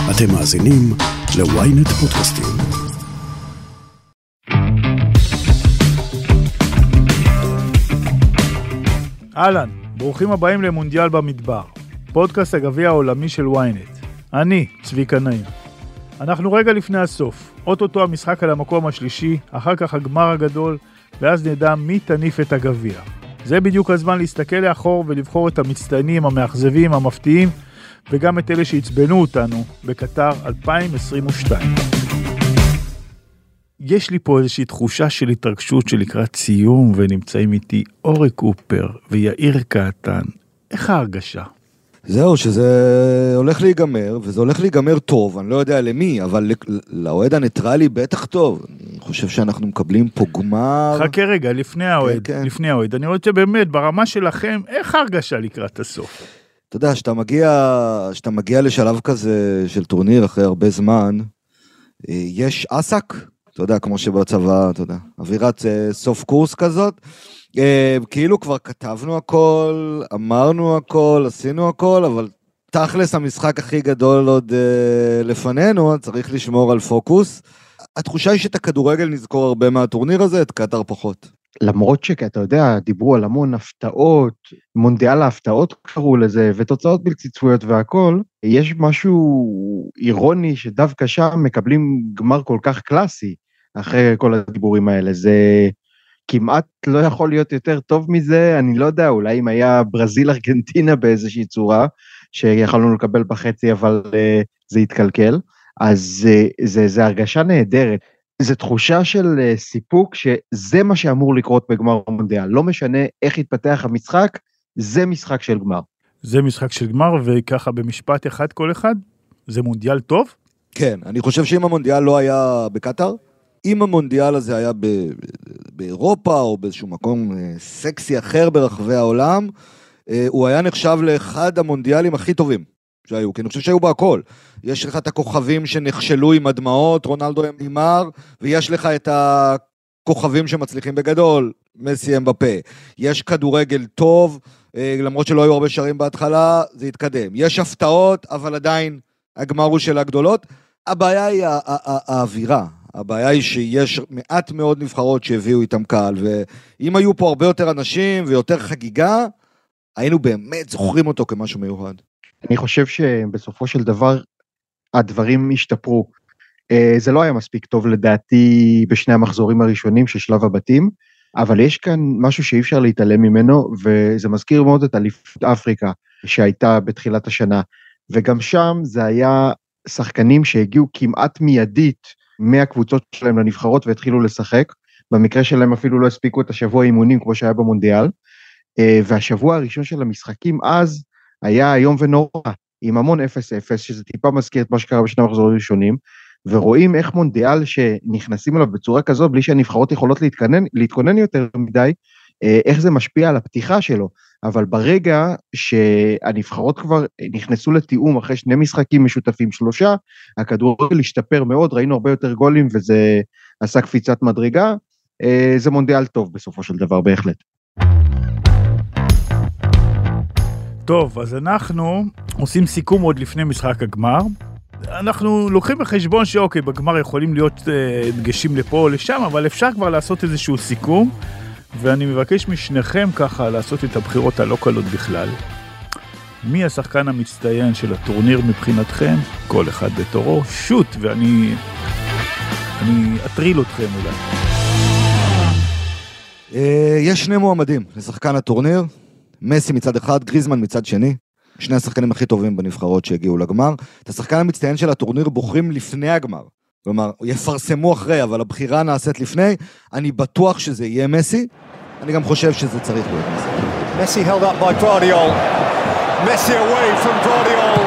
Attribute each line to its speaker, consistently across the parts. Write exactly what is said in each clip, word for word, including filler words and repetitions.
Speaker 1: אתם מאזינים ל-ynet פודקאסטים.
Speaker 2: אהלן, ברוכים הבאים למונדיאל במדבר, פודקאסט הגביע העולמי של ynet. אני, צביקה נעים. אנחנו רגע לפני הסוף, אוטוטו המשחק על המקום השלישי, אחר כך הגמר הגדול, ואז נדע מי תניף את הגביע. זה בדיוק הזמן להסתכל לאחור ולבחור את המצטיינים, המאכזבים, המפתיעים, וגם את אלה שהצבנו אותנו בקטר אלפיים עשרים ושתיים. יש לי פה איזושהי תחושה של התרגשות של לקראת סיום, ונמצאים איתי אורי קופר ויאיר קעטן. איך ההרגשה?
Speaker 3: זהו, שזה הולך להיגמר, וזה הולך להיגמר טוב, אני לא יודע למי, אבל לאוהד הניטרלי בטח טוב. אני חושב שאנחנו מקבלים פה גמר.
Speaker 2: חכה רגע, לפני האוהד, כן, כן. לפני האוהד. אני רואה שבאמת, ברמה שלכם, איך ההרגשה לקראת הסוף?
Speaker 3: אתה יודע, שאתה מגיע, שאתה מגיע לשלב כזה של טורניר אחרי הרבה זמן, יש עסק, אתה יודע, כמו שבצבא, אתה יודע, אווירת סוף קורס כזאת, כאילו כבר כתבנו הכל, אמרנו הכל, עשינו הכל, אבל תכלס המשחק הכי גדול עוד לפנינו, צריך לשמור על פוקוס. התחושה היא שאת הכדורגל נזכור הרבה מהטורניר הזה, את קטר פחות.
Speaker 4: למרות שאתה יודע, דיברו על המון הפתעות, מונדיאל ההפתעות קראו לזה, ותוצאות בלתי צפויות והכל, יש משהו אירוני שדווקא שם מקבלים גמר כל כך קלאסי, אחרי כל הדיבורים האלה, זה כמעט לא יכול להיות יותר טוב מזה, אני לא יודע, אולי אם היה ברזיל ארגנטינה באיזושהי צורה, שיכולנו לקבל בחצי, אבל uh, זה התקלקל, אז uh, זה, זה הרגשה נהדרת, זה תחושה של uh, סיפוק, שזה מה שאמור לקרות בגמר המונדיאל, לא משנה איך יתפתח המשחק, זה משחק של גמר.
Speaker 2: זה משחק של גמר, וככה במשפט אחד כל אחד, זה מונדיאל טוב?
Speaker 3: כן, אני חושב שאם המונדיאל לא היה בקטר, אם המונדיאל הזה היה ב- באירופה או באיזשהו מקום סקסי אחר ברחבי העולם, הוא היה נחשב לאחד המונדיאלים הכי טובים שהיו, כי אני חושב שהיו בהכל. יש לך את הכוכבים שנכשלו עם הדמעות, רונלדו נימר, ויש לך את הכוכבים שמצליחים בגדול, מסי אמבפה. יש כדורגל טוב, למרות שלא היו הרבה שערים בהתחלה, זה התקדם. יש הפתעות, אבל עדיין הגמר הוא של הגדולות. הבעיה היא האווירה. הבעיה היא שיש מעט מאוד נבחרות שהביאו איתם קהל, ואם היו פה הרבה יותר אנשים ויותר חגיגה, היינו באמת זוכרים אותו כמשהו מיוחד.
Speaker 4: אני חושב שבסופו של דבר, הדברים השתפרו. זה לא היה מספיק טוב לדעתי בשני המחזורים הראשונים של שלב הבתים, אבל יש כאן משהו שאי אפשר להתעלם ממנו, וזה מזכיר מאוד את אליפות אפריקה, שהייתה בתחילת השנה, וגם שם זה היה שחקנים שהגיעו כמעט מיידית, מהקבוצות שלהם לנבחרות והתחילו לשחק, במקרה שלהם אפילו לא הספיקו את השבוע האימונים כמו שהיה במונדיאל, והשבוע הראשון של המשחקים אז היה היום ונורא, עם המון אפס אפס, שזה טיפה מזכיר את מה שקרה בשני המחזורים הראשונים, ורואים איך מונדיאל שנכנסים אליו בצורה כזאת, בלי שהנבחרות יכולות להתכונן, להתכונן יותר מדי, איך זה משפיע על הפתיחה שלו, אבל ברגע שהנבחרות כבר נכנסו לתיאום אחרי שני משחקים משותפים שלושה, הכדורגל השתפר מאוד, ראינו הרבה יותר גולים וזה עשה קפיצת מדרגה, זה מונדיאל טוב בסופו של דבר בהחלט.
Speaker 2: טוב, אז אנחנו עושים סיכום עוד לפני משחק הגמר, אנחנו לוקחים בחשבון שאוקיי, בגמר יכולים להיות דגשים לפה או לשם, אבל אפשר כבר לעשות איזשהו סיכום, ואני מבקש משניכם ככה לעשות את הבחירות הלא קלות בכלל. מי השחקן המצטיין של הטורניר מבחינתכם? כל אחד בתורו, שוט, ואני אני אטריל אתכם אולי.
Speaker 3: יש שני מועמדים לשחקן הטורניר, מסי מצד אחד, גריזמן מצד שני, שני השחקנים הכי טובים בנבחרות שהגיעו לגמר. את השחקן המצטיין של הטורניר בוחרים לפני הגמר. כלומר, יפרסמו אחרי, אבל הבחירה נעשית לפני. אני בטוח שזה יהיה מסי. אני גם חושב שזה צריך להיות מסי.
Speaker 5: מסי held up by Guardiol. מסי away from Guardiol.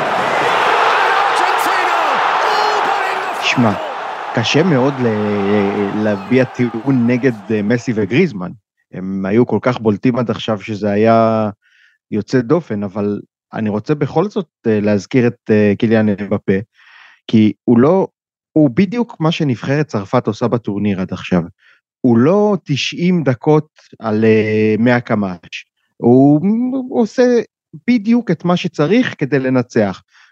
Speaker 4: שמע, קשה מאוד להביע טיעון נגד מסי וגריזמן. הם היו כל כך בולטים עד עכשיו שזה היה יוצא דופן, אבל אני רוצה בכל זאת להזכיר את קיליאן אמבפה, כי הוא לא, הוא בדיוק מה שנבחרת צרפת עושה בטורניר עד עכשיו. הוא לא תשעים דקות על מאה קמ"ש, הוא, הוא עושה בדיוק את מה שצריך כדי לנצח.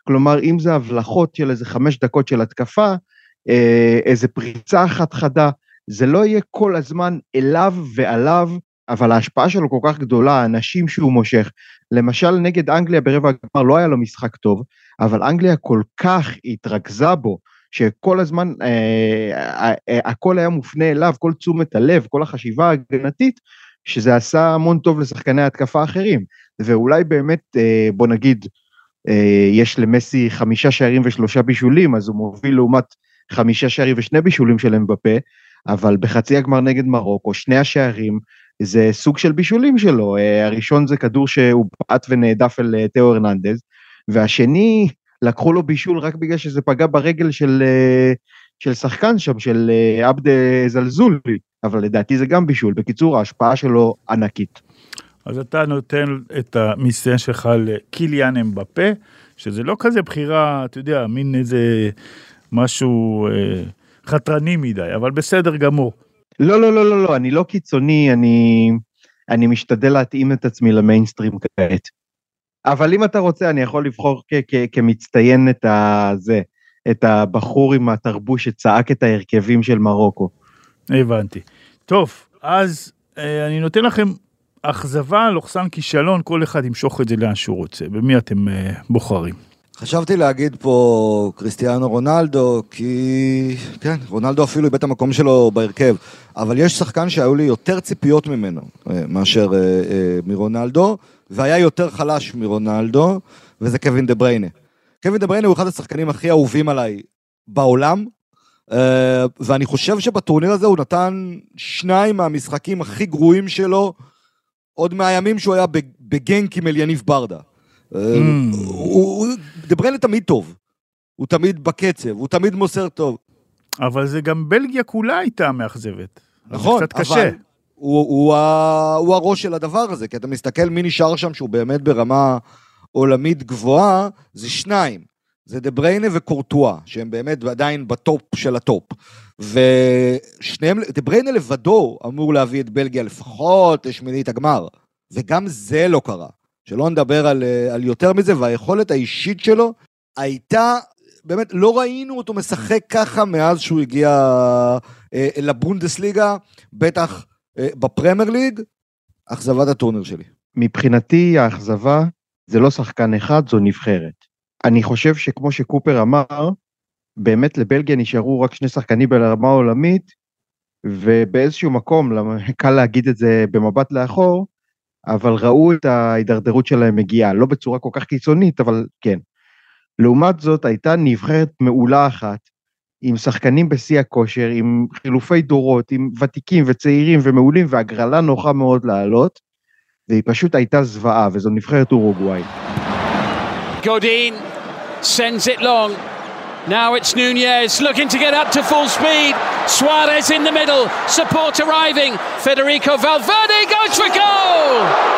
Speaker 4: כלומר, אם זה הבלחות של איזה חמש דקות של התקפה, איזה פריצה אחת חדה, זה לא יהיה כל הזמן אליו ועליו, אבל ההשפעה שלו כל כך גדולה, האנשים שהוא מושך, למשל נגד אנגליה ברבע הגמר לא היה לו משחק טוב, אבל אנגליה כל כך התרכזה בו, שכל הזמן אה, אה, אה, הכל היה מופנה אליו, כל תשומת הלב, כל החשיבה ההגנתית, שזה עשה המון טוב לשחקני התקפה אחרים, ואולי באמת אה, בוא נגיד, אה, יש למסי חמישה שערים ושלושה בישולים, אז הוא מוביל לעומת חמישה שערים ושני בישולים שלהם בפה, אבל בחצי הגמר נגד מרוקו, שני השערים, זה סוג של בישולים שלו, הראשון זה כדור שהוא בעט ונעדף אל תאו הרננדז, והשני לקחו לו בישול רק בגלל שזה פגע ברגל של, של שחקן שם, של עבד זלזולי, אבל לדעתי זה גם בישול, בקיצור ההשפעה שלו ענקית.
Speaker 2: אז אתה נותן את המיסיון שלך לקיליאן אמבפה, שזה לא כזה בחירה, אתה יודע, מין איזה משהו אה, חתרני מדי, אבל בסדר גמור.
Speaker 4: לא, לא, לא, לא, לא, אני לא קיצוני, אני, אני משתדל להתאים את עצמי למיינסטרים כעת. אבל אם אתה רוצה, אני יכול לבחור כ- כ- כמצטיין את הזה, את הבחור עם התרבוש שצעק את ההרכבים של מרוקו.
Speaker 2: הבנתי. טוב, אז אה, אני נותן לכם אכזבה, לוחסן כישלון, כל אחד ימשוך את זה לאן שהוא רוצה. במי אתם אה, בוחרים?
Speaker 3: חשבתי להגיד פה קריסטיאנו רונלדו, כי כן, רונלדו אפילו איבד את המקום שלו בהרכב, אבל יש שחקן שהיו לי יותר ציפיות ממנו מאשר אה, אה, מרונלדו, והיה יותר חלש מרונלדו, וזה קווין דה בריינה. קווין דה בריינה הוא אחד השחקנים הכי אהובים עליי בעולם, אה, ואני חושב שבטורניר הזה הוא נתן שניים מהמשחקים הכי גרועים שלו, עוד מהימים שהוא היה בגנק עם אליניב ברדה. דה בריינה תמיד טוב, הוא תמיד בקצב, הוא תמיד מוסר טוב.
Speaker 2: אבל זה גם בלגיה כולה הייתה מאכזבת.
Speaker 3: נכון,
Speaker 2: קצת קשה.
Speaker 3: הוא הראש של הדבר הזה, כי אתה מסתכל מי נשאר שם שהוא באמת ברמה עולמית גבוהה, זה שניים, זה דה בריינה וקורטואה, שהם באמת עדיין בטופ של הטופ. ושניהם, דה בריינה לבדו אמור להביא את בלגיה לפחות לשמינית הגמר, וגם זה לא קרה. שלא נדבר על, על יותר מזה, והיכולת האישית שלו הייתה, באמת לא ראינו אותו משחק ככה מאז שהוא הגיע אה, לבונדסליגה, בטח אה, בפרמייר ליג, אכזבת הטורניר שלי.
Speaker 4: מבחינתי האכזבה זה לא שחקן אחד, זו נבחרת. אני חושב שכמו שקופר אמר, באמת לבלגיה נשארו רק שני שחקנים ברמה העולמית, ובאיזשהו מקום, קל להגיד את זה במבט לאחור, אבל ראו את ההידרדרות שלהם מגיעה, לא בצורה כל כך קיצונית, אבל כן. לעומת זאת, הייתה נבחרת מעולה אחת, עם שחקנים בשיא הכושר, עם חילופי דורות, עם ותיקים וצעירים ומעולים, והגרלה נוחה מאוד לעלות, והיא פשוט הייתה זוועה, וזו נבחרת אורוגוואי.
Speaker 6: Godin sends it long. Now it's Nunez looking to get up to full speed. Suarez in the middle. Support arriving. Federico Valverde goes for goal.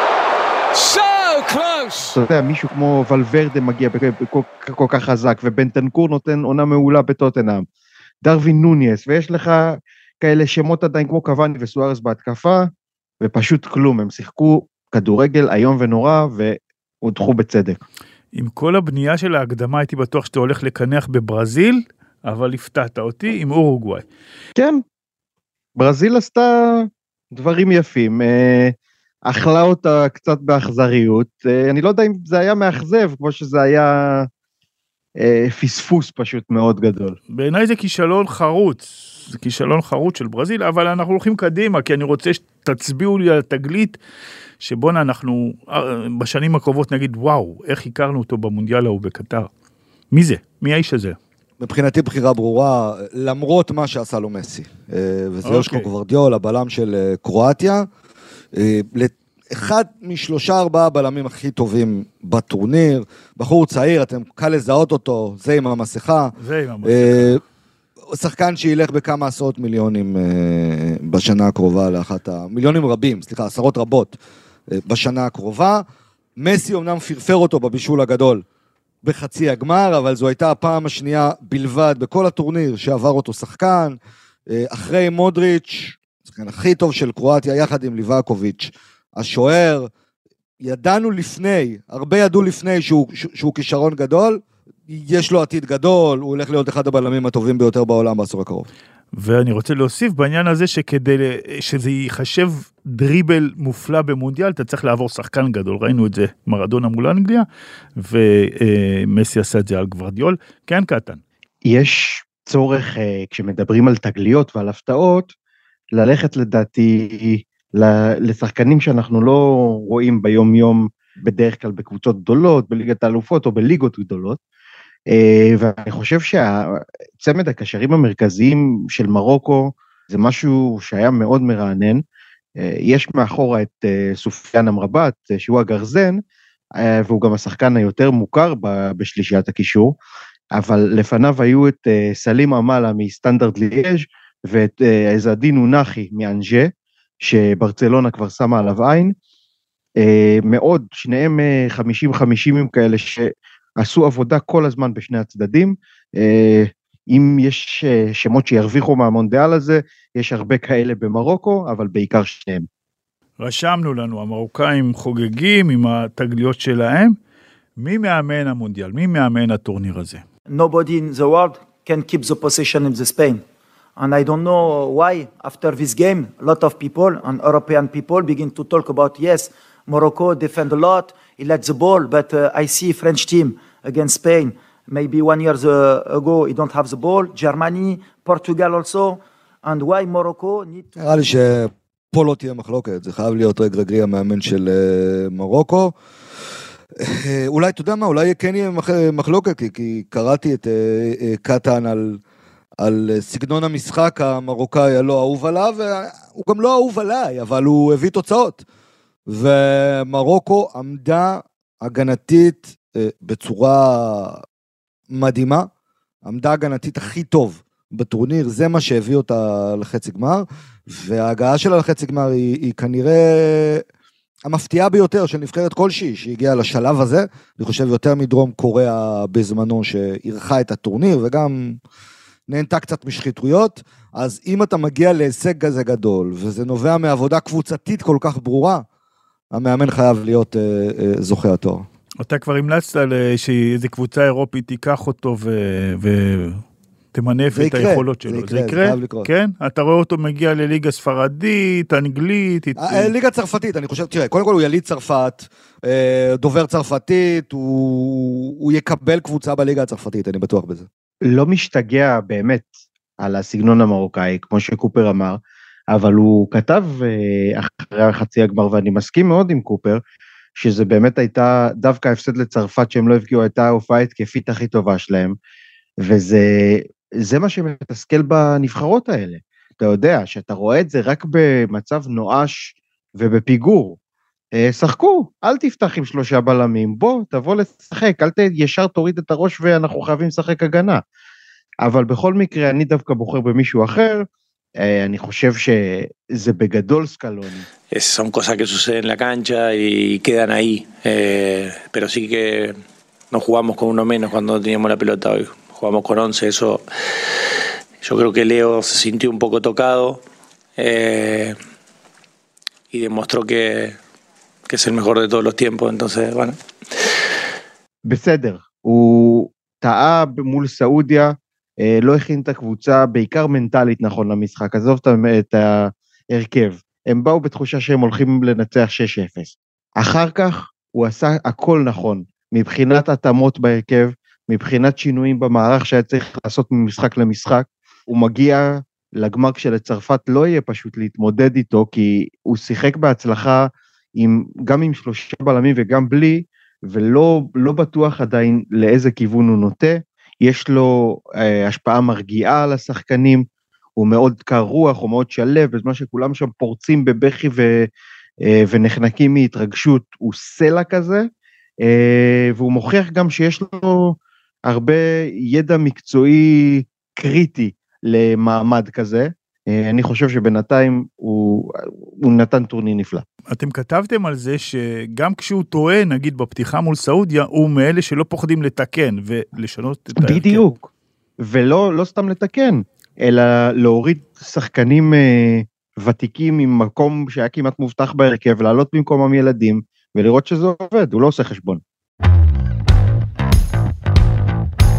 Speaker 6: So close.
Speaker 4: אתה יודע, מישהו כמו ולוורדה מגיע כל כך חזק, ובנטנקור נותן עונה מעולה בטוטנהאם. דרווין נוניס, ויש לך כאלה שמות עדיין כמו קוואני וסוארס בהתקפה, ופשוט כלום. הם שיחקו כדורגל היום ונורא, והודחו בצדק.
Speaker 2: עם כל הבנייה של ההקדמה הייתי בטוח שאתה הולך לקנח בברזיל, אבל הפתעת אותי עם אורוגוואי.
Speaker 4: כן, ברזיל עשתה דברים יפים, אכלה אותה קצת באכזריות, אני לא יודע אם זה היה מאכזב, כמו שזה היה פספוס פשוט מאוד גדול.
Speaker 2: בעיניי זה כישלון חרוץ, זה כישלון חרוץ של ברזיל, אבל אנחנו הולכים קדימה, כי אני רוצה שתצביעו לי על התגלית, שבונה אנחנו בשנים הקרובות נגיד, וואו, איך הכרנו אותו במונדיאל ההוא בקטר. מי זה? מי האיש הזה?
Speaker 3: מבחינתי בחירה ברורה, למרות מה שעשה לו מסי. וזה יושקו גוורדיול, הבלם של קרואטיה, אחד משלושה ארבעה בלמים הכי טובים בטורניר, בחור צעיר, אתם קל לזהות אותו, זה עם המסכה.
Speaker 2: זה עם המסכה.
Speaker 3: שחקן שילך בכמה עשרות מיליונים בשנה הקרובה, לאחת ה... מיליונים רבים, סליחה, עשרות רבות בשנה הקרובה. מסי אומנם פרפר אותו בבישול הגדול בחצי הגמר, אבל זו הייתה הפעם השנייה בלבד בכל הטורניר שעבר אותו שחקן, אחרי מודריץ', שחקן הכי טוב של קרואטיה, יחד עם ליבקוביץ', השוער. ידענו לפני, הרבה ידעו לפני שהוא, שהוא כישרון גדול, יש לו עתיד גדול, הוא הולך להיות אחד הבלמים הטובים ביותר בעולם בעשור הקרוב.
Speaker 2: ואני רוצה להוסיף בעניין הזה שכדי שזה ייחשב דריבל מופלא במונדיאל, אתה צריך לעבור שחקן גדול, ראינו את זה מרדונה מול אנגליה, ומסי עשה את זה על גוורדיול, כן קטן.
Speaker 4: יש צורך, כשמדברים על תגליות ועל הפתעות, ללכת לדעתי לשחקנים שאנחנו לא רואים ביום יום, בדרך כלל בקבוצות גדולות, בליגת האלופות או בליגות גדולות, ואני חושב שהצמד הקשרים המרכזיים של מרוקו, זה משהו שהיה מאוד מרענן, יש מאחורה את סופיאן אמרבת, שהוא הגרזן, והוא גם השחקן היותר מוכר בשלישיית הקישור, אבל לפניו היו את סלים אמאלה מסטנדרט ליאז' ואת עזדין אונחי מאנג'ה, שברצלונה כבר שמה עליו עין, מאוד, שניהם חמישים חמישים כאלה שעשו עבודה כל הזמן בשני הצדדים, אם יש שמות שירוויחו מהמונדיאל הזה, יש הרבה כאלה במרוקו, אבל בעיקר שניהם.
Speaker 2: רשמנו לנו, המרוקאים חוגגים עם התגליות שלהם, מי מאמן המונדיאל? מי מאמן הטורניר הזה?
Speaker 7: Nobody in the world can keep the possession in the Spain. And I don't know why, after this game, a lot of people, and European people, begin to talk about, yes, Morocco defend a lot, he let the ball, but uh, I see French team against Spain, maybe one year ago, he don't have the ball, Germany, Portugal also, and why Morocco need to...
Speaker 3: נראה לי שפה לא תהיה מחלוקת, זה חייב להיות רגרגרי המאמן של מרוקו, אולי, אתה יודע מה, אולי כן יהיה מחלוקת, כי קראתי את קטן על... על סגנון המשחק המרוקאי הלא אהוב עליו, והוא גם לא אהוב עליי, אבל הוא הביא תוצאות. ומרוקו עמדה הגנתית בצורה מדהימה, עמדה הגנתית הכי טוב בטורניר, זה מה שהביא אותה לחצי גמר, וההגעה שלה לחצי גמר היא, היא כנראה המפתיעה ביותר של נבחרת כלשהי, שהגיעה לשלב הזה, אני חושב יותר מדרום קוריאה בזמנו שערכה את הטורניר, וגם... נהנתה קצת משחיתויות, אז אם אתה מגיע להישג כזה גדול, וזה נובע מעבודה קבוצתית כל כך ברורה, המאמן חייב להיות אה, אה, זוכה התואר.
Speaker 2: אתה כבר המלצת שאיזו קבוצה אירופית תיקח אותו ותמנף את
Speaker 3: יקרה,
Speaker 2: היכולות שלו.
Speaker 3: זה יקרה, זה יקרה? זה חייב לקרות.
Speaker 2: כן? אתה רואה אותו מגיע לליגה ספרדית, אנגלית?
Speaker 3: ליגה צרפתית, אני חושב, תראה, קודם כל הוא יליד צרפת, דובר צרפתית, הוא, הוא יקבל קבוצה בליגה הצרפתית, אני בטוח בזה.
Speaker 4: לא משתגע באמת על הסגנון המרוקאי, כמו שקופר אמר, אבל הוא כתב אחרי החצי הגמר, ואני מסכים מאוד עם קופר, שזה באמת הייתה דווקא הפסד לצרפת, שהם לא הפגיעו, הייתה ההופעה התקפית הכי טובה שלהם, וזה זה מה שמתסכל בנבחרות האלה. אתה יודע, שאתה רואה את זה רק במצב נואש ובפיגור, שחקו, אל תפתח עם שלושה בלמים, בוא, תבוא לשחק, אל ישר תוריד את הראש ואנחנו חייבים לשחק הגנה. אבל בכל מקרה, אני דווקא בוחר במישהו אחר, אני חושב שזה בגדול סקלוני.
Speaker 8: Son cosas que suceden en la cancha y quedan ahí, eh, pero sí que no jugamos con uno menos cuando no teníamos la pelota hoy, jugamos con once, eso yo creo que Leo se sintió un poco tocado eh, y demostró que que es el mejor de todos los tiempos, entonces, bueno.
Speaker 4: בסדר, הוא טעה מול סעודיה, לא הכין את הקבוצה, בעיקר מנטלית נכון למשחק, עזוב את ההרכב, הם באו בתחושה שהם הולכים לנצח שש אפס, אחר כך הוא עשה הכל נכון, מבחינת התאמות בהרכב, מבחינת שינויים במערך שהיה צריך לעשות ממשחק למשחק, הוא מגיע לגמר שלצרפת לא יהיה פשוט להתמודד איתו, כי הוא שיחק בהצלחה, עם, גם עם שלושה בלמים וגם בלי, ולא לא בטוח עדיין לאיזה כיוון הוא נוטה, יש לו אה, השפעה מרגיעה על השחקנים, הוא מאוד קר רוח, הוא מאוד שלב, בזמן שכולם שם פורצים בבכי ו, אה, ונחנקים מהתרגשות, הוא סלע כזה, אה, והוא מוכיח גם שיש לו הרבה ידע מקצועי קריטי למעמד כזה, אני חושב שבינתיים הוא, הוא נתן טורניר נפלא.
Speaker 2: אתם כתבתם על זה שגם כשהוא טועה, נגיד בפתיחה מול סעודיה, הוא מאלה שלא פוחדים לתקן ולשנות את ההרכב.
Speaker 4: בדיוק, ולא לא סתם לתקן, אלא להוריד שחקנים אה, ותיקים עם מקום שהיה כמעט מובטח בהרכב, ולעלות במקומם ילדים, ולראות שזה עובד, הוא לא עושה חשבון.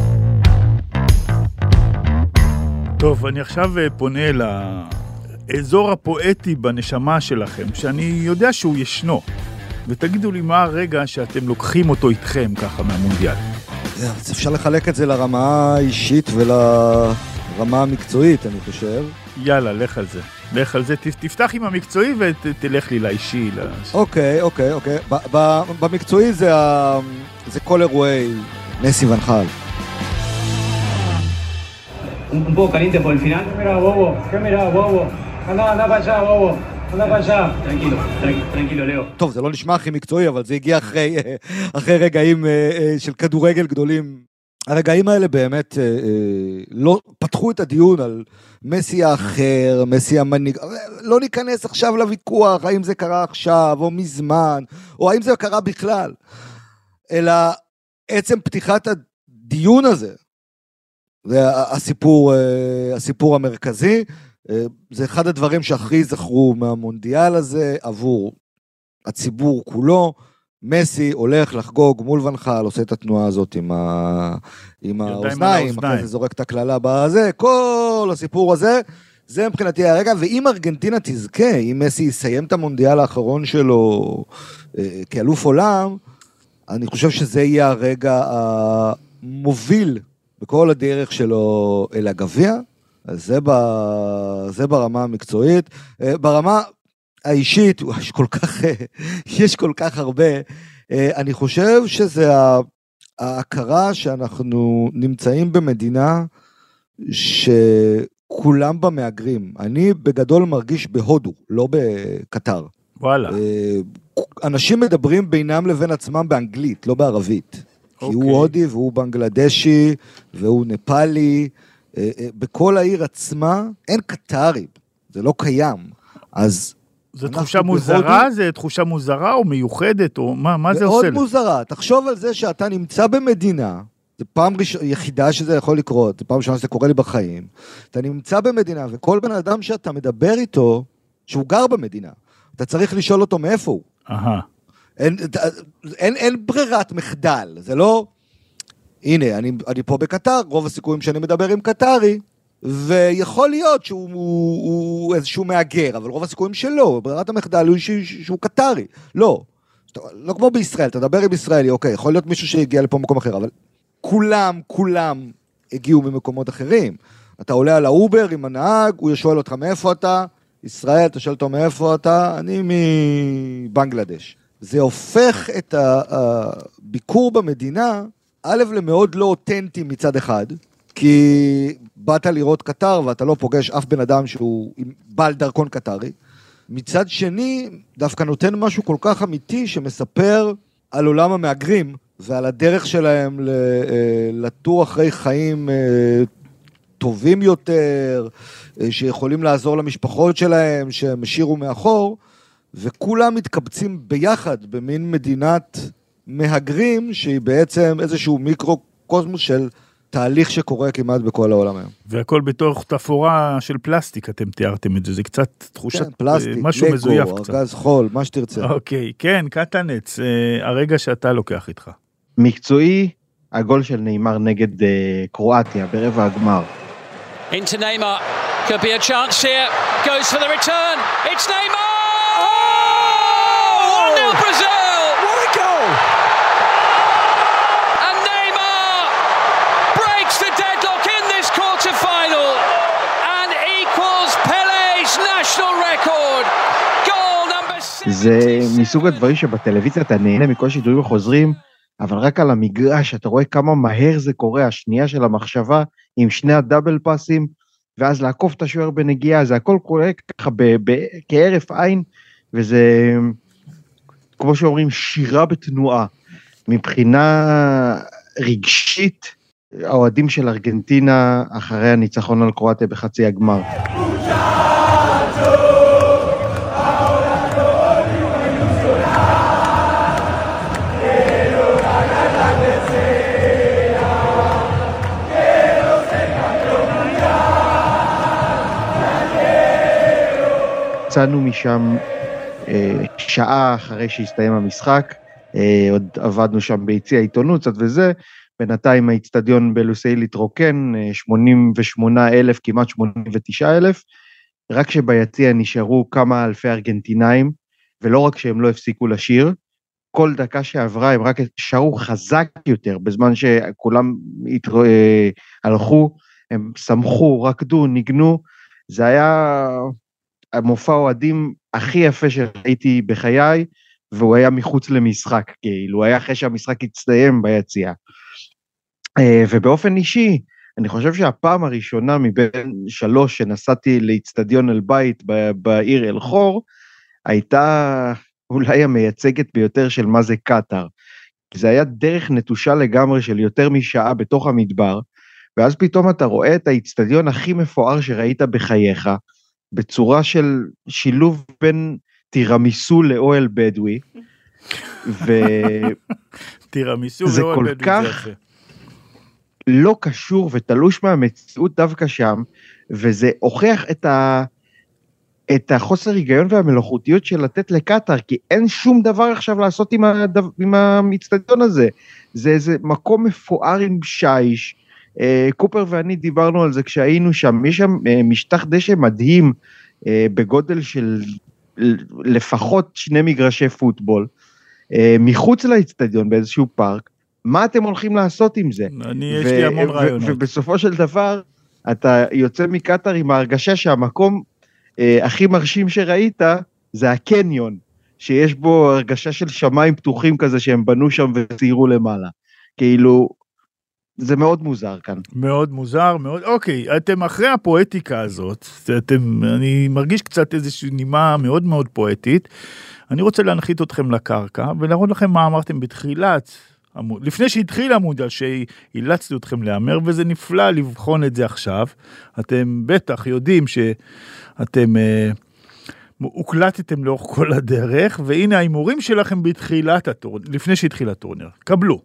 Speaker 2: טוב, אני עכשיו פונה לאזור הפואטי בנשמה שלכם, שאני יודע שהוא ישנו, ותגידו לי מה הרגע שאתם לוקחים אותו איתכם ככה מהמונדיאל.
Speaker 3: אז אפשר לחלק את זה לרמה האישית ולרמה המקצועית, אני חושב.
Speaker 2: יאללה, לך על זה. לך על זה, תפתח עם המקצועי ותלך לי לאישי.
Speaker 3: אוקיי, אוקיי, אוקיי. במקצועי זה כל אירועי מסי ונחל.
Speaker 9: Un poco caliente por el final. Mira, bobo. ¿Qué mira, bobo? Anda, anda para allá, bobo. Anda para allá. Tranquilo, tranquilo, Leo.
Speaker 3: טוב, זה לא נשמע הכי מקצועי, אבל זה הגיע אחרי, אחרי רגעים של כדורגל גדולים. הרגעים האלה באמת לא פתחו את הדיון על מסי האחר, מסי המנהיג. לא ניכנס עכשיו לוויכוח, האם זה קרה עכשיו, או מזמן, או האם זה קרה בכלל. אלא עצם פתיחת הדיון הזה, זה הסיפור, הסיפור המרכזי, זה אחד הדברים שהכי זכרו מהמונדיאל הזה עבור הציבור כולו. מסי הולך לחגוג מול ונחל, עושה את התנועה הזאת עם, ה... עם האוזניים, אחרי זה זורק את הכללה בזה, כל הסיפור הזה, זה מבחינתי הרגע, ואם ארגנטינה תזכה, אם מסי יסיים את המונדיאל האחרון שלו כאלוף עולם, אני חושב שזה יהיה הרגע המוביל בכל הדרך שלו אל הגביע, אז זה, ב... זה ברמה המקצועית. ברמה האישית, יש כל כך, יש כל כך הרבה, אני חושב שזה ההכרה שאנחנו נמצאים במדינה שכולם במאגרים. אני בגדול מרגיש בהודו, לא בקטר.
Speaker 2: וואלה.
Speaker 3: אנשים מדברים בינם לבין עצמם באנגלית, לא בערבית. כי הוא הודי והוא בנגלדשי והוא נפאלי. בכל העיר עצמה אין קטרים, זה לא קיים. אז
Speaker 2: זו תחושה מוזרה? זה תחושה מוזרה או מיוחדת? או מה, מה זה עושה?
Speaker 3: מאוד מוזרה. תחשוב על זה שאתה נמצא במדינה, זה פעם יחידה שזה יכול לקרות, זה פעם ראשונה שזה קורה לי בחיים, אתה נמצא במדינה, וכל בן אדם שאתה מדבר איתו, שהוא גר במדינה, אתה צריך לשאול אותו מאיפה הוא.
Speaker 2: אהה.
Speaker 3: אין, אין, אין ברירת מחדל, זה לא, הנה, אני, אני פה בקטר, רוב הסיכויים שאני מדבר עם קטרי, ויכול להיות שהוא הוא, הוא איזשהו מאגר, אבל רוב הסיכויים שלו, ברירת המחדל הוא שהוא, שהוא קטרי. לא, לא כמו בישראל, אתה מדבר עם ישראלי, אוקיי, יכול להיות מישהו שהגיע לפה במקום אחר, אבל כולם, כולם הגיעו ממקומות אחרים. אתה עולה על האובר עם הנהג, הוא ישואל אותך מאיפה אתה, ישראל, אתה שואל אותו מאיפה אתה, אני מבנגלדש. זה הופך את הביקור במדינה, א' למאוד לא אותנטי מצד אחד, כי באת לראות קטר ואתה לא פוגש אף בן אדם שהוא בעל דרכון קטרי. מצד שני, דווקא נותן משהו כל כך אמיתי שמספר על עולם המאגרים ועל הדרך שלהם לטור אחרי חיים טובים יותר, שיכולים לעזור למשפחות שלהם, שהם השאירו מאחור, וכולם מתקבצים ביחד במין מדינת מהגרים, שהיא בעצם איזשהו מיקרו-קוסמוס של תהליך שקורה כמעט בכל העולם היום.
Speaker 2: והכל בתוך תפאורה של פלסטיק, אתם תיארתם את זה, זה קצת תחושת,
Speaker 3: כן, פלסטיק,
Speaker 2: משהו
Speaker 3: לגו,
Speaker 2: מזויף קצת.
Speaker 3: ארגז חול, מה שתרצה.
Speaker 2: אוקיי, כן, קטנץ, הרגע שאתה לוקח איתך.
Speaker 4: מקצועי, הגול של ניימר נגד uh, קרואטיה, ברבע הגמר.
Speaker 6: Into Neymar, could be a chance here, goes for the return, it's Neymar! Oh! one nil Brazil!
Speaker 5: What a goal!
Speaker 6: And Neymar breaks the deadlock in this quarter-final and equals Pele's national record. Goal number seventy-six.
Speaker 4: זה מסוג הדברים שבטלוויזיה אתה נהנה מכל שידורים החוזרים, אבל רק על המגרש, אתה רואה כמה מהר זה קורה, השנייה של המחשבה, עם שני הדאבל פאסים, ואז לעקוף את השוער בנגיעה, זה הכל קורה ככה כערף עין, וזה, כמו שאומרים, שירה בתנועה. מבחינה רגשית, האוהדים של ארגנטינה, אחרי הניצחון על קרואטיה בחצי הגמר. יצאנו משם אה, שעה אחרי שהסתיים המשחק, אה, עוד עבדנו שם ביציע העיתונות קצת וזה, בינתיים האצטדיון בלוסייל התרוקן, שמונים ושמונה אלף, כמעט שמונים ותשעה אלף, רק שביציע נשארו כמה אלפי ארגנטינאים, ולא רק שהם לא הפסיקו לשיר, כל דקה שעברה הם רק שרו חזק יותר, בזמן שכולם התר... הלכו, הם שמחו, רקדו, ניגנו, זה היה המופע אוהדים הכי יפה שראיתי בחיי, והוא היה מחוץ למשחק, כאילו, הוא היה אחרי שהמשחק הצטיים ביציע. ובאופן אישי, אני חושב שהפעם הראשונה מבין שלוש שנסעתי לאצטדיון אל בית בעיר אל חור, הייתה אולי המייצגת ביותר של מה זה קטר. זה היה דרך נטושה לגמרי של יותר משעה בתוך המדבר, ואז פתאום אתה רואה את האצטדיון הכי מפואר שראית בחייך, בצורה של שילוב בין תירמיסו לאוהל בדואי,
Speaker 2: תירמיסו
Speaker 4: וזה
Speaker 2: לאוהל
Speaker 4: כל
Speaker 2: בדואי
Speaker 4: כך לא קשור ותלוש מהמציאות דווקא שם, וזה הוכיח את ה... את החוסר היגיון והמלאכותיות של לתת לקטר, כי אין שום דבר עכשיו לעשות עם, הדו... עם המצטדיון הזה, זה איזה מקום מפואר עם שיש, אה, קופר ואני דיברנו על זה כשהיינו שם, יש שם אה, משטח דשא מדהים, אה, בגודל של לפחות שני מגרשי פוטבול, אה, מחוץ לאצטדיון באיזשהו פארק, מה אתם הולכים לעשות עם זה?
Speaker 2: אני, יש לי המון רעיונות.
Speaker 4: ובסופו של דבר, אתה יוצא מקטר עם ההרגשה שהמקום אה, הכי מרשים שראית, זה הקניון, שיש בו הרגשה של שמיים פתוחים כזה, שהם בנו שם וציירו למעלה. כאילו, זה מאוד מוזר כאן.
Speaker 2: מאוד מוזר, מאוד, אוקיי, אתם אחרי הפואטיקה הזאת, אתם, אני מרגיש קצת איזושהי נימה מאוד מאוד פואטית, אני רוצה להנחית אתכם לקרקע, ולהראות לכם מה אמרתם בתחילת, לפני שהתחיל המונדיאל, שהילצתי אתכם לאמר, וזה נפלא לבחון את זה עכשיו, אתם בטח יודעים שאתם אה, הוקלטתם לאורך כל הדרך, והנה האימורים שלכם בתחילת הטורניר, לפני שהתחיל הטורניר, קבלו.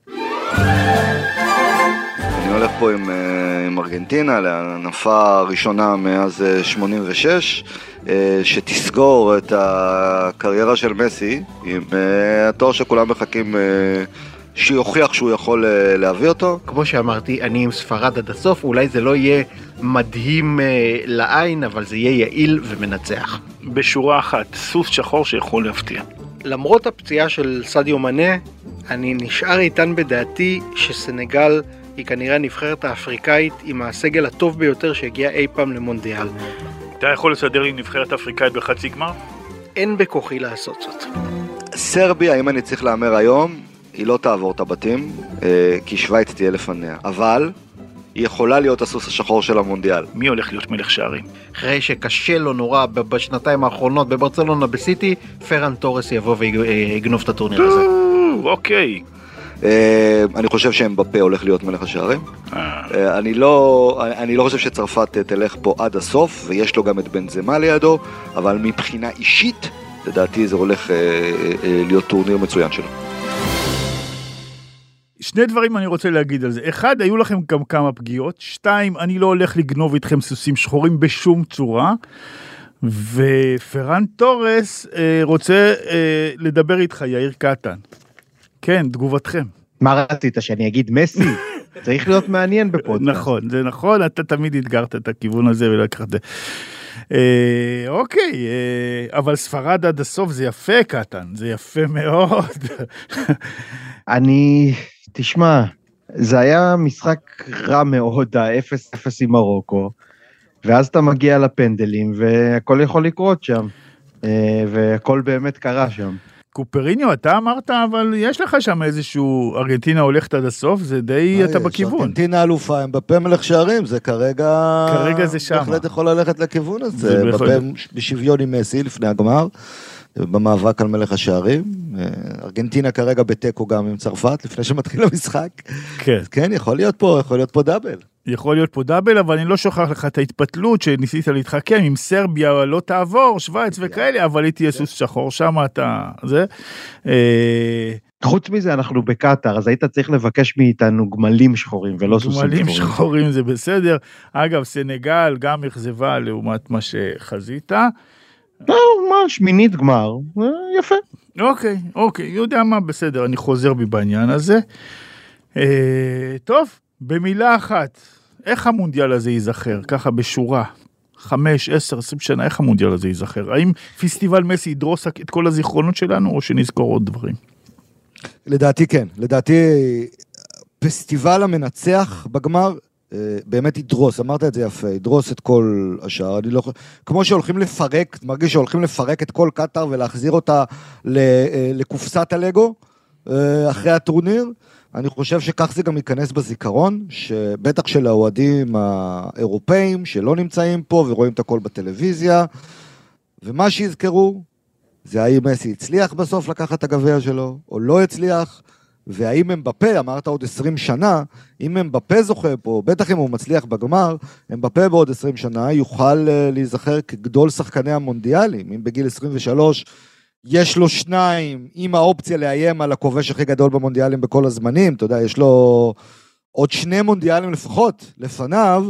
Speaker 3: אני הולך פה עם, עם ארגנטינה, להנפה הראשונה מאז שמונים ושש, שתסגור את הקריירה של מסי, עם התואר שכולם מחכים שיוכיח שהוא יכול להביא אותו.
Speaker 4: כמו שאמרתי, אני עם ספרד עד הסוף, אולי זה לא יהיה מדהים לעין, אבל זה יהיה יעיל ומנצח.
Speaker 2: בשורה אחת, סוס שחור שיכול להפתיע.
Speaker 10: למרות הפציעה של סדיו מנה, אני נשאר איתן בדעתי שסנגל היא כנראה הנבחרת האפריקאית עם הסגל הטוב ביותר שהגיע אי פעם למונדיאל.
Speaker 2: אתה יכול לסדר עם נבחרת אפריקאית בחצי גמר?
Speaker 10: אין בכוחי לעשות זאת.
Speaker 3: סרביה, אם אני צריך לאמר היום, היא לא תעבור את הבתים, כי שוויץ תהיה לפניה. אבל היא יכולה להיות הסוס השחור של המונדיאל.
Speaker 2: מי הולך להיות מלך שערים?
Speaker 10: אחרי שקשה לו נורא בשנתיים האחרונות בברצלונה בסיטי, פרן טורס יבוא ויגנוב את הטורניר הזה.
Speaker 2: אוקיי.
Speaker 3: אני חושב שאמבפה הולך להיות מלך השערים. אני לא, אני לא חושב שצרפת תלך פה עד הסוף, ויש לו גם את בנזמה לידו, אבל מבחינה אישית, לדעתי זה הולך להיות טורניר מצוין שלו.
Speaker 2: שני דברים אני רוצה להגיד על זה. אחד, היו לכם גם כמה פגיעות. שתיים, אני לא הולך לגנוב איתכם סוסים שחורים בשום צורה. ופרן טורס אה, רוצה אה, לדבר איתך, יאיר קטן. כן, תגובתכם.
Speaker 4: מה רצית, שאני אגיד מסי? צריך להיות מעניין בפודקאסט.
Speaker 2: נכון, זה נכון, אתה תמיד התגרת את הכיוון הזה ולקחת... אה, אוקיי, אה, אבל ספרד עד הסוף זה יפה, קטן, זה יפה מאוד.
Speaker 4: אני, תשמע, זה היה משחק רע מאוד, ה-אפס אפס עם מרוקו, ואז אתה מגיע לפנדלים, והכל יכול לקרות שם, והכל באמת קרה שם.
Speaker 2: קופריניו, אתה אמרת, אבל יש לך שם איזשהו, ארגנטינה הולכת עד הסוף, זה די אתה בכיוון.
Speaker 3: ארגנטינה אלופה, הם בפה מלך שערים, זה כרגע...
Speaker 2: כרגע זה שם.
Speaker 3: בהחלט יכול ללכת לכיוון הזה, בפה בשוויון עם מסי לפני הגמר, במאבק על מלך השערים. ארגנטינה כרגע בטקו גם עם צרפת, לפני שמתחיל המשחק.
Speaker 2: כן.
Speaker 3: כן, יכול להיות פה, יכול להיות פה דאבל.
Speaker 2: יכול להיות פה דאבל, אבל אני לא שוכח לך את ההתפתלות שניסית להתחכם, אם סרביה לא תעבור, שוויץ וכאלה, אבל היא תהיה סוס שחור, שם אתה... זה...
Speaker 4: חוץ מזה אנחנו בקטר, אז היית צריך לבקש מאיתנו גמלים שחורים ולא סוסים שחורים.
Speaker 2: גמלים שחורים זה בסדר. אגב, סנגל גם אכזבה לעומת מה שחזית.
Speaker 4: לא, מה, שמינית גמר, יפה.
Speaker 2: אוקיי, אוקיי, יודע מה, בסדר, אני חוזר בי בעניין הזה. טוב, במילה אחת, איך המונדיאל הזה ייזכר? ככה בשורה, חמש, עשר, עשרים שנה, איך המונדיאל הזה ייזכר? האם פסטיבל מסי ידרוס את כל הזיכרונות שלנו, או שנזכור עוד דברים?
Speaker 3: לדעתי כן, לדעתי פסטיבל המנצח בגמר, באמת ידרוס, אמרת את זה יפה, ידרוס את כל השאר, אני לא, כמו שהולכים לפרק, מרגיש שהולכים לפרק את כל קטר ולהחזיר אותה לקופסת הלגו אחרי הטורניר, אני חושב שכך זה גם ייכנס בזיכרון, שבטח של האוהדים האירופאים שלא נמצאים פה ורואים את הכל בטלוויזיה, ומה שיזכרו זה האם מסי הצליח בסוף לקחת את הגביע שלו או לא הצליח, והאם אמבפה, אמרת עוד עשרים שנה, אם אמבפה זוכה פה, בטח אם הוא מצליח בגמר, אמבפה בעוד עשרים שנה יוכל להיזכר כגדול שחקני המונדיאלים, אם בגיל עשרים ושלוש יש לו שניים, עם האופציה לאיים על הכובש הכי גדול במונדיאלים בכל הזמנים, אתה יודע, יש לו עוד שני מונדיאלים לפחות, לפניו,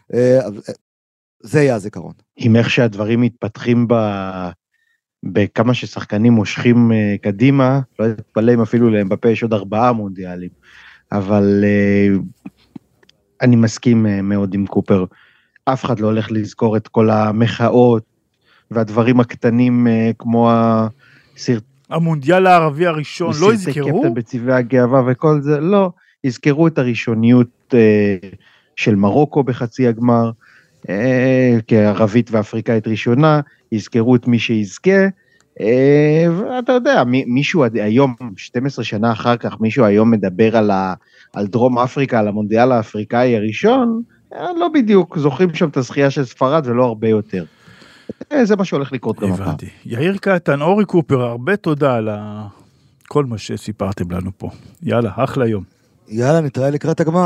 Speaker 3: זה יהיה הזיכרון.
Speaker 4: עם איך שהדברים מתפתחים ב... בכמה ששחקנים מושכים uh, קדימה, לא אתפלא אם אפילו לאמבפה יש עוד ארבעה מונדיאלים, אבל uh, אני מסכים uh, מאוד עם קופר, אף אחד לא הולך לזכור את כל המחאות, והדברים הקטנים uh, כמו הסרט...
Speaker 2: המונדיאל הערבי הראשון, לא יזכרו?
Speaker 4: קפטן בצבעי הגאווה וכל זה, לא, יזכרו את הראשוניות uh, של מרוקו בחצי הגמר, כערבית ואפריקאית ראשונה, יזכרו את מי שיזכה, ואתה יודע, מישהו היום, שתים עשרה שנה אחר כך, מישהו היום מדבר על, ה, על דרום אפריקה, על המונדיאל האפריקאי הראשון, לא בדיוק, זוכרים שם את הזכייה של ספרד ולא הרבה יותר. זה מה שהולך לקרות גם הפעם.
Speaker 2: יאיר קטן, אורי קופר, הרבה תודה על כל מה שסיפרתם לנו פה. יאללה, אחלה יום.
Speaker 3: יאללה, נתראה לקראת הגמר.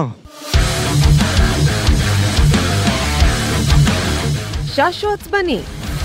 Speaker 11: ששו עצבני.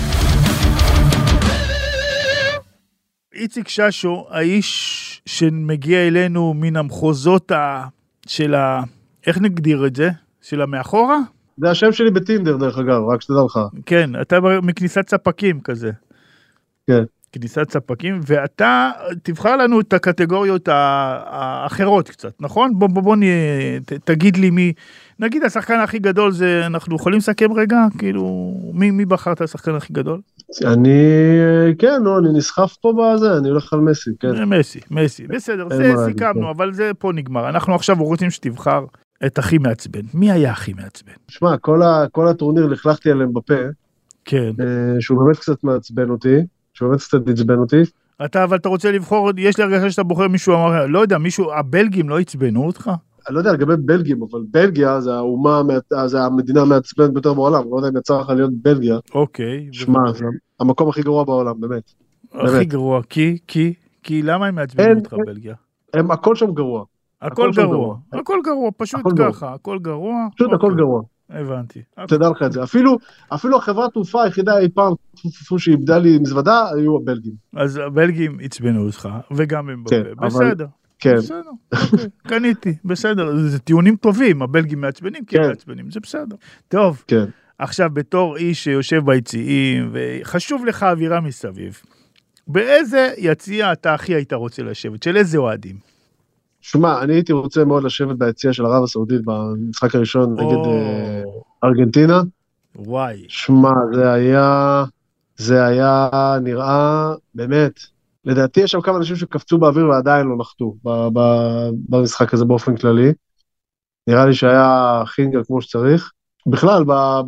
Speaker 2: איציק ששו, האיש שמגיע אלינו מן המחוזות ה... של ה... איך נגדיר את זה? של המאחורה?
Speaker 12: זה השם שלי בטינדר דרך אגב, רק שתדע לך.
Speaker 2: כן, אתה מכניסת ספקים כזה.
Speaker 12: כן.
Speaker 2: כניסת ספקים, ואתה תבחר לנו את הקטגוריות האחרות קצת, נכון? בוא, בוא, בוא, תגיד לי מי, נגיד השחקן הכי גדול זה, אנחנו יכולים לסכם רגע? כאילו, מי, מי בחרת השחקן הכי גדול?
Speaker 12: אני, כן, לא, אני נסחף פה בזה, אני הולך על מסי, כן.
Speaker 2: מסי, מסי, בסדר, זה סיכמנו, אבל זה פה נגמר. אנחנו עכשיו רוצים שתבחר את הכי מעצבן. מי היה הכי מעצבן?
Speaker 12: שמע, כל, כל הטורניר לכלכתי עליהם בפה,
Speaker 2: כן.
Speaker 12: שהוא באמת קצת מעצבן אותי, שבאמת קצת עצבן אותי.
Speaker 2: אתה, אבל אתה רוצה לבחור, יש לי הרגשה שאתה בוחר מישהו, אמר, לא יודע, מישהו, הבלגים לא עצבנו אותך?
Speaker 12: אני לא יודע, לגבי בלגים, אבל בלגיה זה האומה, זה המדינה המעצבנת ביותר בעולם, לא יודע אם יצא לך להיות בלגיה.
Speaker 2: אוקיי.
Speaker 12: שמע, זה המקום הכי גרוע בעולם, באמת.
Speaker 2: הכי גרוע, כי, כי, כי למה הם מעצבנו אותך בלגיה?
Speaker 12: הם, הכל שם גרוע.
Speaker 2: הכל גרוע, הכל גרוע, פשוט ככה, הכל גרוע.
Speaker 12: פשוט הכל גרוע.
Speaker 2: הבנתי.
Speaker 12: תדע לך את זה. אפילו, אפילו החברת תעופה היחידה אי פעם, שאיבדה לי מזוודה, היו הבלגים.
Speaker 2: אז הבלגים הצבנו אותך, וגם הם בפה. בסדר.
Speaker 12: כן.
Speaker 2: בסדר. קניתי, בסדר. זה טיעונים טובים, הבלגים מעצבנים, כי הם מעצבנים, זה בסדר. טוב.
Speaker 12: כן.
Speaker 2: עכשיו, בתור איש שיושב ביציעים, וחשוב לך אווירה מסביב, באיזה יציע אתה הכי היית רוצה לשבת? של איזה אוהדים?
Speaker 12: שמע, אני הייתי רוצה מאוד לשבת ביציע של ערב הסעודית במשחק הראשון נגד ארגנטינה.
Speaker 2: וואי.
Speaker 12: שמע, זה היה, זה היה נראה, באמת, לדעתי יש שם כמה אנשים שקפצו באוויר ועדיין לא נחתו במשחק הזה באופן כללי. נראה לי שהיה חינגר כמו שצריך. בכלל,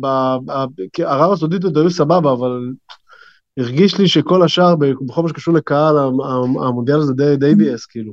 Speaker 12: ערב הסעודית עוד היו סבבה, אבל הרגיש לי שכל השאר, בכל מה שקשור לקהל, המונדיאל הזה די בי אס, כאילו.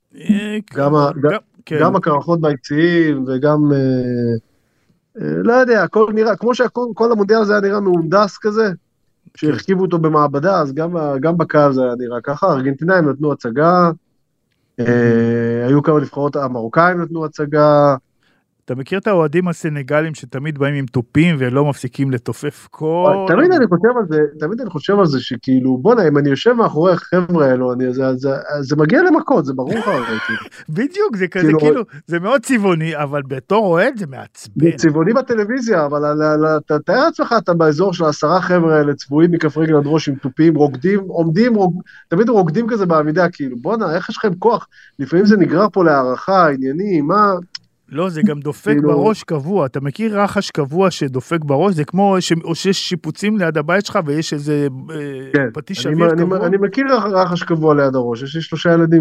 Speaker 12: גם הקרחות ביציעים וגם לא יודע, הכל נראה כמו שכל המונדיאל הזה היה נראה מהונדס כזה, שהרכיבו אותו במעבדה, אז גם בקהל זה היה נראה ככה. הארגנטינאים נתנו הצגה, היו כמה נבחרות, המרוקאים נתנו הצגה,
Speaker 2: אתה מכיר את האוהדים הסנגלים שתמיד באים עם טופים ולא מפסיקים לתופף כל...
Speaker 12: תמיד אני חושב על זה, תמיד אני חושב על זה שכאילו, בוא, אם אני יושב מאחורי החבר'ה האלו, זה מגיע למכות, זה ברור לך.
Speaker 2: בדיוק, זה כזה כאילו, זה מאוד צבעוני, אבל בתור אוהד זה מעצבן.
Speaker 12: זה צבעוני בטלוויזיה, אבל אתה תאר עצמך, אתה באזור של העשרה חבר'ה האלה, צבועים מכף רגל עד ראש עם טופים, רוקדים, עומדים, תמיד רוקדים כזה בעמידה, כאילו, בוא נה, איך יש לכם כוח? לפעמים זה נגרר פה להערכה, עניינים, מה...
Speaker 2: לא, זה גם דופק בראש קבוע. אתה מכיר רחש קבוע שדופק בראש? זה כמו שיש שיפוצים ליד הבית שלך ויש איזה פטיש אוויר קבוע?
Speaker 12: אני מכיר רחש קבוע ליד הראש, יש לי שלושה ילדים.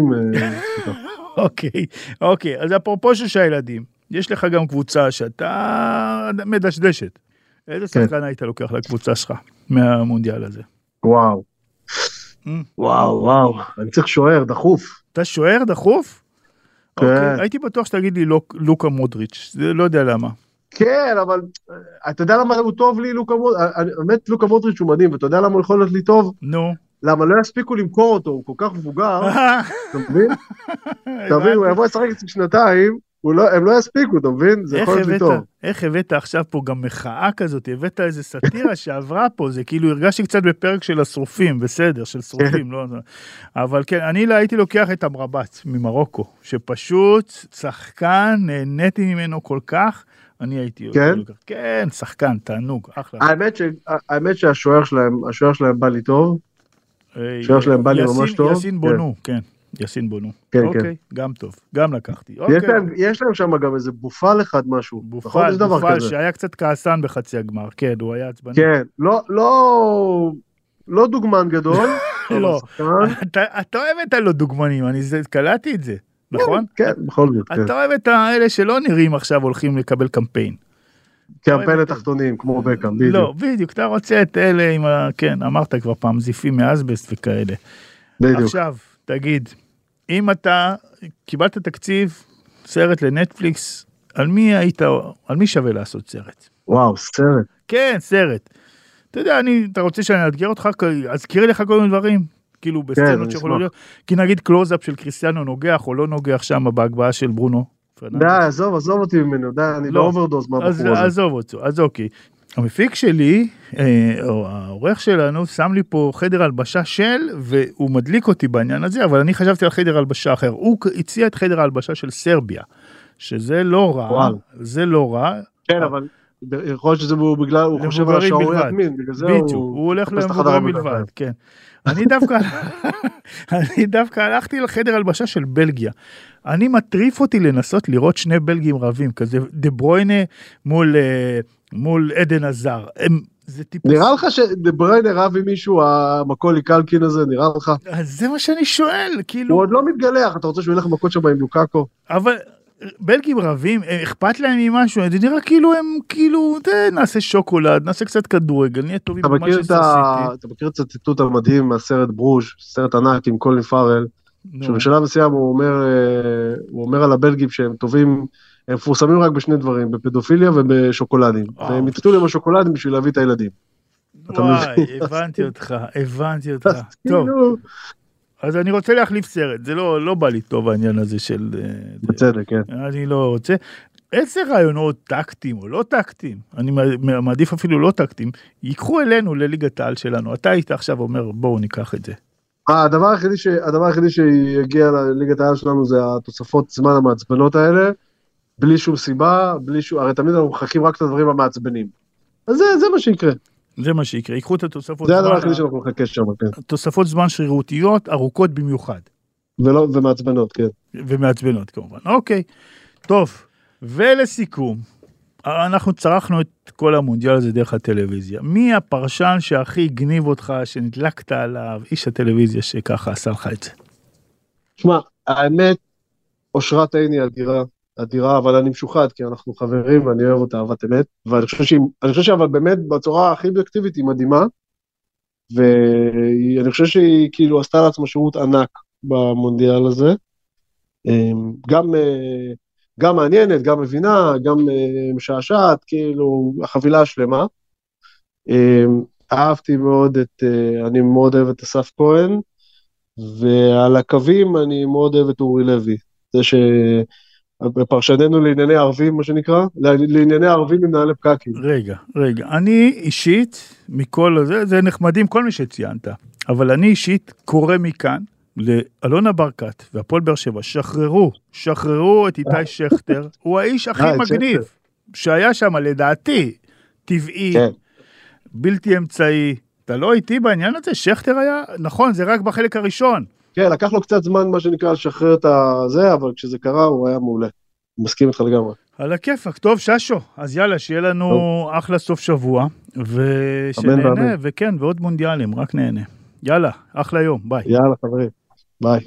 Speaker 2: אוקיי, אוקיי. אז אפרופו שלושה ילדים, יש לך גם קבוצה שאתה מדשדשת. איזה שחקן היית לוקח לקבוצה שלך מהמונדיאל הזה?
Speaker 12: וואו. וואו, וואו. אני צריך שוער, דחוף.
Speaker 2: אתה שוער, דחוף? Okay. הייתי בטוח שתגיד לי לוקה מודריץ', זה לא יודע למה.
Speaker 12: כן, אבל אתה יודע למה הוא טוב לי, לוקה מודריץ', באמת לוקה מודריץ' הוא מדהים, ואתה יודע למה הוא יכול להיות לי טוב?
Speaker 2: נו.
Speaker 12: למה לא יספיקו למכור אותו, הוא כל כך מבוגר, אתה מבין? אתה מבין, הוא יבוא לשחק אצל שנתיים, הם לא יספיקו, אתה מבין? זה יכול להיות לי טוב.
Speaker 2: איך הבאת עכשיו פה גם מחאה כזאת, הבאת איזה סטירה שעברה פה, זה כאילו הרגשתי קצת בפרק של השרופים, בסדר, של שרופים, לא... אבל כן, אני הייתי לוקח את אמרבת ממרוקו, שפשוט שחקן, נהניתי ממנו כל כך, אני הייתי...
Speaker 12: כן?
Speaker 2: כן, שחקן, תענוג, אחלה.
Speaker 12: האמת שהשוער שלהם, השוער שלהם בא לי טוב, השוער שלהם בא לי ממש טוב.
Speaker 2: יסין בונו, כן. יסין בונו.
Speaker 12: כן,
Speaker 2: אוקיי,
Speaker 12: כן.
Speaker 2: גם טוב, גם לקחתי.
Speaker 12: יש
Speaker 2: אוקיי.
Speaker 12: להם, יש להם שם גם איזה בופל אחד משהו.
Speaker 2: בופל, בופל, שהיה קצת כעסן בחצי הגמר, כן, הוא היה עצבני.
Speaker 12: כן, לא, לא, לא דוגמן גדול.
Speaker 2: לא, אתה, אתה אוהב את הלא דוגמנים, אני קלטתי את זה, נכון?
Speaker 12: כן, בכל זאת, כן.
Speaker 2: אתה אוהב את האלה שלא נראים עכשיו הולכים לקבל קמפיין.
Speaker 12: קמפיין לתחתונים, כמו בקאם, בדיוק.
Speaker 2: לא, בדיוק, אתה רוצה את אלה עם ה... כן, אמרת כבר פעם, זיפים מאסבסט וכאלה.
Speaker 12: בדיוק.
Speaker 2: עכשיו, תגיד, אם אתה קיבלת תקציב, סרט לנטפליקס, על מי היית, על מי שווה לעשות סרט?
Speaker 12: וואו, סרט.
Speaker 2: כן, סרט. אתה יודע, אני, אתה רוצה שאני אתגר אותך, אז קריא לך כל מיני דברים, כאילו בסצנות שיכולו להיות, כי נגיד קלוזאפ של קריסטיאנו נוגח, או לא נוגח שם בהגבהה של ברונו.
Speaker 12: די, עזוב, עזוב אותי ממנו, די, אני לא אוברדוז מהבחור הזה.
Speaker 2: עזוב אותו, אז אוקיי. המפיק שלי, או העורך שלנו, שם לי פה חדר הלבשה של, והוא מדליק אותי בעניין הזה, אבל אני חשבתי על חדר הלבשה אחר. הוא הציע את חדר הלבשה של סרביה, שזה לא רע, זה לא רע.
Speaker 12: כן, אבל יכול להיות שזה בגלל, הוא חושב על השעוריית מין, בגלל זה
Speaker 2: הוא... הוא הולך למבוגרים מלבד, כן. אני דווקא, אני דווקא הלכתי לחדר הלבשה של בלגיה. אני מטריף אותי לנסות לראות שני בלגים רבים, כזה דה ברוינה מול... מול עדן עזר. זה טיפוס...
Speaker 12: נראה לך שדה בריינה רב עם מישהו, המקולי קלקין הזה, נראה לך?
Speaker 2: אז זה מה שאני שואל, כאילו...
Speaker 12: הוא עוד לא מתגלח, אתה רוצה שהוא ילך מכות שם עם לוקאקו?
Speaker 2: אבל בלגים רבים, אכפת להם ממשהו, זה נראה כאילו הם, כאילו, נעשה שוקולד, נעשה קצת כדורגל, נהיה טובים במה שסיתי.
Speaker 12: אתה מכיר את הציטוט המדהים מהסרט ברוז', סרט ענק עם קולין פארל, שבשלב מסוים הוא אומר, הוא אומר על הבלגים שהם טובים, הם מפורסמים רק בשני דברים, בפדופיליה ובשוקולדים. והם יתתו להם השוקולדים בשביל להביא את הילדים.
Speaker 2: וואי, הבנתי אותך, הבנתי אותך. טוב, אז אני רוצה להחליף סרט, זה לא בא לי טוב העניין הזה של...
Speaker 12: בצדק, כן.
Speaker 2: אני לא רוצה. איזה רעיונות טקטיים או לא טקטיים, אני מעדיף אפילו לא טקטיים, ייקחו אלינו לליגת העל שלנו. אתה היית עכשיו אומר, בואו ניקח את זה.
Speaker 12: הדבר היחידי ש... הדבר היחידי שיגיע לליגת העל שלנו זה התוספות זמן המעצבנות האלה, בלי שום סיבה, בלי שום, הרי תמיד אנחנו מחכים רק את הדברים המעצבנים. אז זה, זה מה שיקרה.
Speaker 2: זה מה שיקרה, ייקחו את התוספות
Speaker 12: זמן. זה הדבר היחידי שאנחנו מחכה שם, כן.
Speaker 2: תוספות זמן שרירותיות, ארוכות במיוחד.
Speaker 12: ולא, ומעצבנות, כן.
Speaker 2: ומעצבנות, כמובן. אוקיי, טוב. ולסיכום, אנחנו צרכנו את כל המונדיאל הזה דרך הטלוויזיה. מי הפרשן שהכי גניב אותך, שנדלקת עליו, איש הטלוויזיה שככה עשה לך את זה?
Speaker 12: תשמע, האמת, אושרת עיני אדירה, אדירה, אבל אני משוחד, כי אנחנו חברים, ואני אוהב אותה אהבת אמת, ואני חושב שהיא, אני חושב שאבל באמת, בצורה הכי אובייקטיבית, היא מדהימה, ואני חושב שהיא כאילו עשתה לעצמה שירות ענק במונדיאל הזה, גם, גם מעניינת, גם מבינה, גם משעשעת, כאילו, החבילה השלמה. אהבתי מאוד את, אני מאוד אוהב את אסף כהן, ועל הקווים אני מאוד אוהב את אורי לוי, זה ש... בפרשננו לענייני ערבים, מה שנקרא, לענייני ערבים עם נעלי פקקים.
Speaker 2: רגע, רגע, אני אישית, מכל זה, זה נחמדים כל מי שציינת, אבל אני אישית קורא מכאן, לאלונה ברקת והפועל באר שבע, שחררו, שחררו את איתי שכטר, הוא האיש הכי מגניב, שהיה שם לדעתי, טבעי, בלתי אמצעי, אתה לא איתי בעניין הזה, שכטר היה, נכון, זה רק בחלק הראשון.
Speaker 12: כן, לקח לו קצת זמן, מה שנקרא, לשחרר את זה, אבל כשזה קרה, הוא היה מעולה. מסכים איתך לגמרי.
Speaker 2: על הכיפק, טוב, ששו, אז יאללה, שיהיה לנו אחלה סוף שבוע, ושנהנה, וכן, ועוד מונדיאלים, רק נהנה. יאללה, אחלה יום, ביי.
Speaker 12: יאללה, חברים, ביי.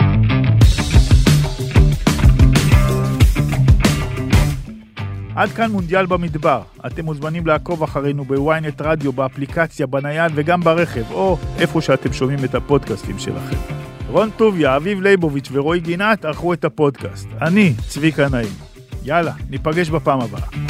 Speaker 2: עד כאן מונדיאל במדבר. אתם מוזמנים לעקוב אחרינו בוויינט רדיו, באפליקציה, בנייד וגם ברכב, או איפה שאתם שומעים את הפודקאסטים שלכם. רון טוביה, אביב ליבוביץ' ורועי גינת ערכו את הפודקאסט. אני, צביקה נעים. יאללה, ניפגש בפעם הבאה.